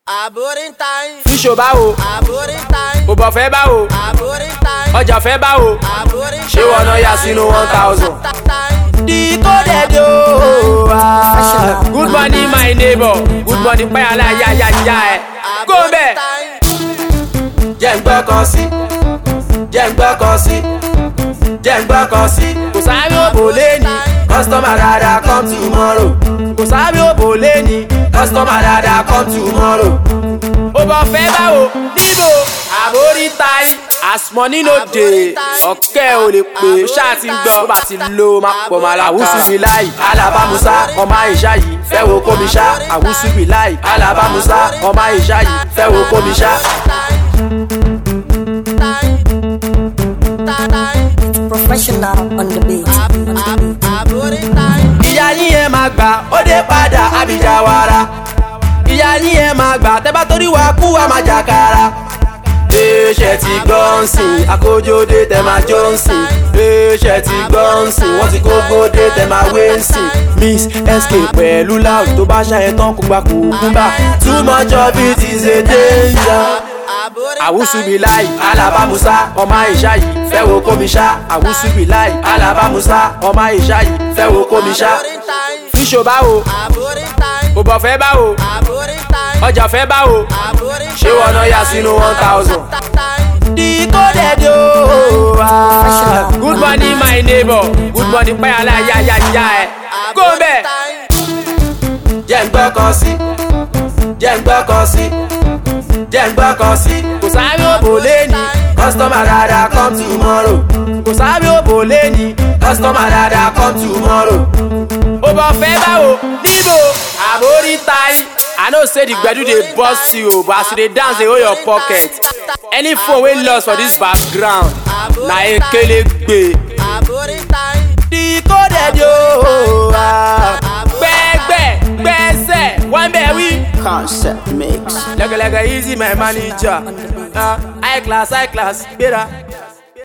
Aboring time. Fíṣò báwo, Aboring time. òbọ̀ fẹ́ báwo, Aboring time. ọjà fẹ́ báwo, Aboring time. ṣé wọn náà yà sínú 1000. Decoded o. Good morning my neighbor, good morning payala ya ẹ. Go bẹ́ẹ̀. Jẹ́ ń gbọ́ kan sí, jẹ́ ń gbọ́ kan sí, jẹ́ ń gbọ́ kan sí. Kò sáré òbò lẹ́ni, customer dada come tomorrow. Kò sáré òbò lẹ́ni, customer dada come tomorrow. Òbọ̀ fẹ́ báwo, níbo? Àbórí táyì, as money no dey, ọ̀kẹ́ ò lè pè é, ṣáà ti ń gbọ́. Tó bá ti lo máa pọ̀ máa la. Àwùsù bí láì, alábàmúsá, ọmọ àìṣá yìí, fẹ́ wo kó mi ṣá. Àwùsù bí láì, alábàmúsá, ọmọ àìṣá yìí, fẹ́ wo kó mi ṣá. Professional on the beat. Ìyá yín ẹ máa gbà, ó dé padà Abidjan wàrà. Ìyá yín ẹ máa gbà, tẹ́ bá torí wa kú wa máa jàkàrà. Ṣé ti gbọ́ ń sìn, akójódé tẹ máa jó ń sìn. Ṣé ti gbọ́ ń sìn, wọ́n ti kógódé tẹ máa wé ń sìn. Miss SK pẹ̀lú loud tó bá ṣàyẹ̀ tán kó gba kùkúmbà. Too much of it is a danger. Àwùsù bí láì, alábàmúsá, ọmọ àìṣá yìí, fẹ́ wo kó mi ṣá. Àwùsù bí láì, alábàmúsá, ọmọ àìṣá yìí, fẹ́ wo kó mi ṣá. Fíṣò báwo, òbọ̀ fẹ́ báwo, ọjà fẹ́ báwo, ṣé wọn náà yà sínú 1000. Decoded o. Good morning my neighbor, good morning payala ya ẹ. Go bẹ́ẹ̀. Jẹ́ ń gbọ́ kan sí, jẹ́ ń gbọ́ kan sí, jẹ́ ń gbọ́ kan sí. Kò sáré òbò lẹ́ni, customer dada come tomorrow. Kò sáré òbò lẹ́ni, customer dada come tomorrow. Òbọ̀ fẹ́ báwo, níbo? Àbórí táyì. I know say the gbedu dey burst you, but as you dey dance dey hold your pocket. Any phone wey lost for this background, na ekele gbe. Decoded yo. Gbẹ́gbẹ́, gbẹ́sẹ̀, wọ́n bẹ̀ wí. Concept mix. Lẹ́gẹ̀lẹ́gẹ̀ easy my manager. High class, gbéra.